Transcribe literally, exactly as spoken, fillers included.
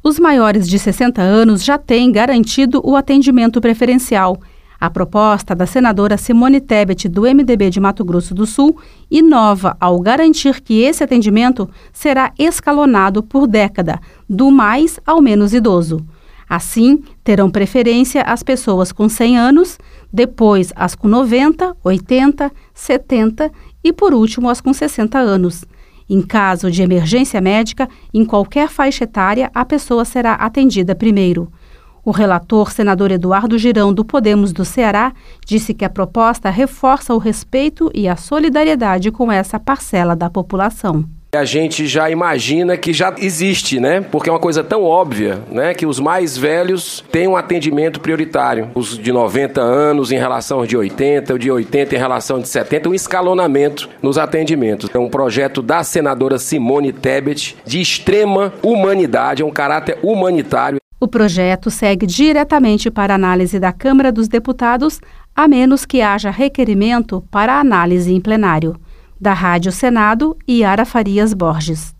Os maiores de sessenta anos já têm garantido o atendimento preferencial. A proposta da senadora Simone Tebet, do M D B de Mato Grosso do Sul, inova ao garantir que esse atendimento será escalonado por década, do mais ao menos idoso. Assim, terão preferência as pessoas com cem anos, depois as com noventa, oitenta, setenta e, por último, as com sessenta anos. Em caso de emergência médica, em qualquer faixa etária, a pessoa será atendida primeiro. O relator, senador Eduardo Girão, do Podemos do Ceará, disse que a proposta reforça o respeito e a solidariedade com essa parcela da população. A gente já imagina que já existe, né? Porque é uma coisa tão óbvia, né? Que os mais velhos têm um atendimento prioritário. Os de noventa anos em relação aos de oitenta, o de oitenta em relação aos de setenta, um escalonamento nos atendimentos. É um projeto da senadora Simone Tebet de extrema humanidade, é um caráter humanitário. O projeto segue diretamente para análise da Câmara dos Deputados, a menos que haja requerimento para análise em plenário. Da Rádio Senado, Yara Farias Borges.